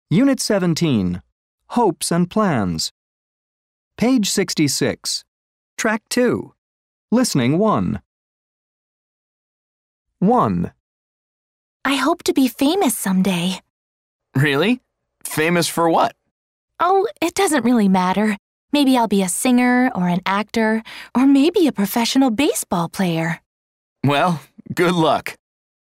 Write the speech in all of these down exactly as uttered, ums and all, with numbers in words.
Unit seventeen, Hopes and Plans. Page sixty-six. Track two. Listening one. one. I hope to be famous someday. Really? Famous for what? Oh, it doesn't really matter. Maybe I'll be a singer or an actor or maybe a professional baseball player. Well, good luck.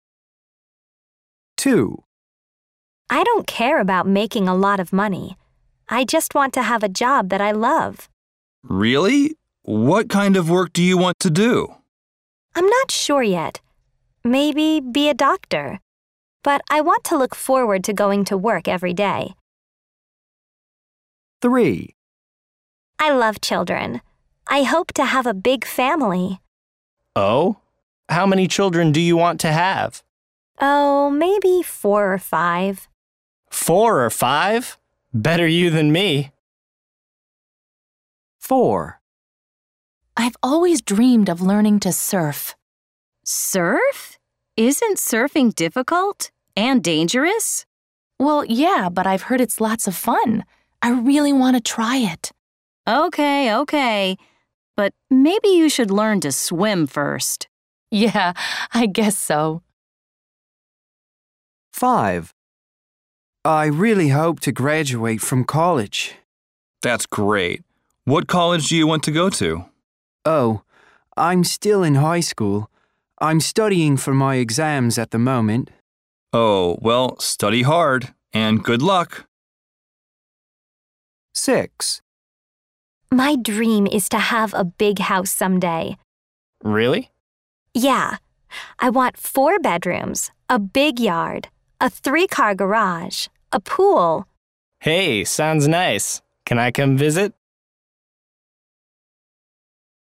two. I don't care about making a lot of money. I just want to have a job that I love. Really? What kind of work do you want to do? I'm not sure yet. Maybe be a doctor. But I want to look forward to going to work every day. three. I love children. I hope to have a big family. Oh? How many children do you want to have? Oh, maybe four or five. Four or five? Better you than me. four. I've always dreamed of learning to surf. Surf? Isn't surfing difficult and dangerous? Well, yeah, but I've heard it's lots of fun. I really want to try it. Okay, okay. But maybe you should learn to swim first. Yeah, I guess so. five. I really hope to graduate from college. That's great. What college do you want to go to? Oh, I'm still in high school. I'm studying for my exams at the moment. Oh, well, study hard and good luck. six. My dream is to have a big house someday. Really? Yeah. I want four bedrooms, a big yard, a three-car garage, a pool. Hey, sounds nice. Can I come visit?